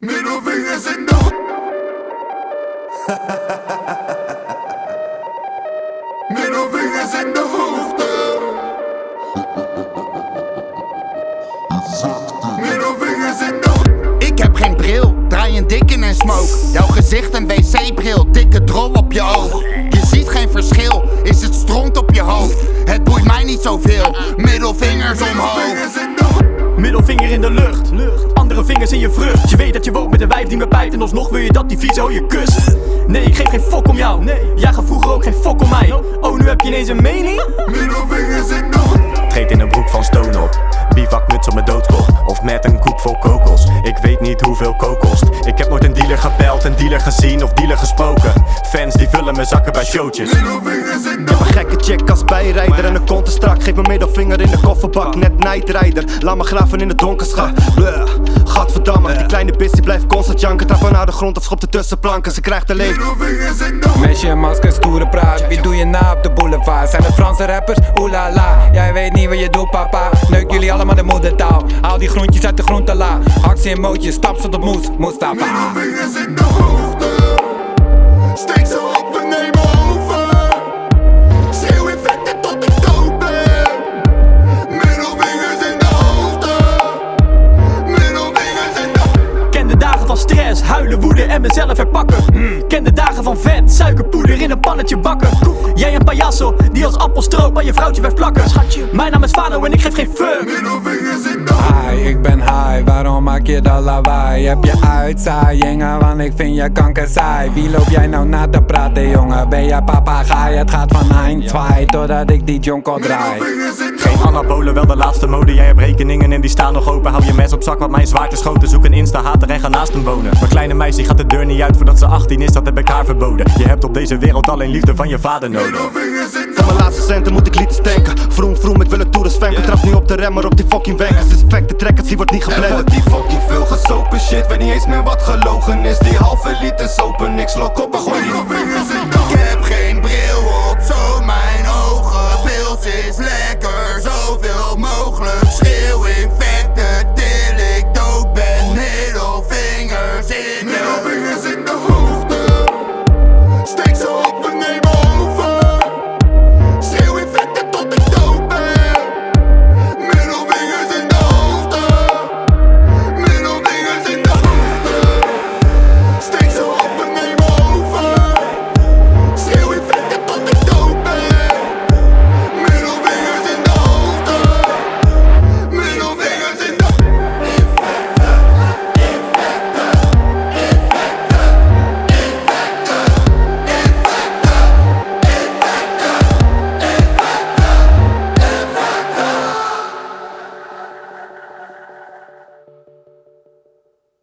Middelvingers in de Middelvingers in de hoogte. Middelvingers in de Ik heb geen bril, draai een dik in en smoke. Jouw gezicht een wc-bril, dikke drol op je oog. Je ziet geen verschil, is het stront op je hoofd. Het boeit mij niet zoveel, middelvingers omhoog. Middelvinger in de lucht, andere vingers in je vrucht. Je weet dat je woont met een wijf die me pijpt en alsnog wil je dat die vieze je kust. Nee, ik geef geen fok om jou, jij gaf vroeger ook geen fok om mij. Oh, nu heb je ineens een mening? Middelvingers in de Treed in een broek van Stone op, bivakmuts op mijn doodkop. Of met een koek vol kokos, ik weet niet hoeveel kokost. Ik heb nooit een dealer gebeld, een dealer gezien of dealer gesproken. Fans die vullen mijn zakken bij showtjes. Middelvingers in Ik heb een gekke chick als bijrijder en een kont strak. Geef mijn middelvinger in de kofferbak, net nightrider. Laat me graven in het donker, schat. Gadverdamme, die kleine bitch die blijft constant janken. Trap me naar de grond of schopt er tussen planken. Ze krijgt alleen Middelvingers in de Mesje, masker, stoere praat. Wie doe je na op de boulevard? Zijn het Franse rappers? Oelala. Jij weet niet wat je doet, papa. Neuk jullie allemaal de moedertaal. Haal die groentjes uit de groentela. Hak ze in mootjes, stap ze tot Mustafa. Middelvingers in de hoogte. Steek ze op, we nemen over. Schreeuw in vetten tot ik dood ben. Middelvingers in de hoogte. Middelvingers in de Ken de dagen van stress, huilen, woede en mezelf herpakken. Ken de dagen van vet, suikerpoeder in een pannetje bakken. Jij een payaso die als appelstroop aan je vrouwtje blijft plakken. Mijn naam is Fano en ik geef geen fuck. Middelvingers in de Hi, ik ben high, waarom maak je dat lawaai? Heb je uitzaaiingen, want ik vind je kanker saai. Wie loop jij nou na te praten, jongen? Ben je papagaai? Het gaat van 1, 2, totdat ik die jonko draai. Middelvingers in de Geen anabolen, wel de laatste mode. Jij hebt rekeningen en die staan nog open. Hou je mes op zak, want mijn zwaard is schoten. Zoek een insta-hater en ga naast hem wonen. Mijn kleine meisje gaat de deur niet uit voordat ze 18 is, dat heb ik haar verboden. Je hebt op deze wereld alleen liefde van je vader nodig. Middelvingers in de Van mijn laatste centen moet ik liters tanken. Vroom vroom, ik wil het toerist venken. Trap nu op de remmer op die fucking wenkers. Is effecte trekkers, die wordt niet Er gepland. wordt die fucking veel gesopen shit. Weet niet eens meer wat gelogen is. Die halve liter sopen, niks lok op. Gooi die middelvingers in de Ik heb geen bril op, zo mijn ogen. Pils is lekker, zoveel mogelijk. Schreeuw in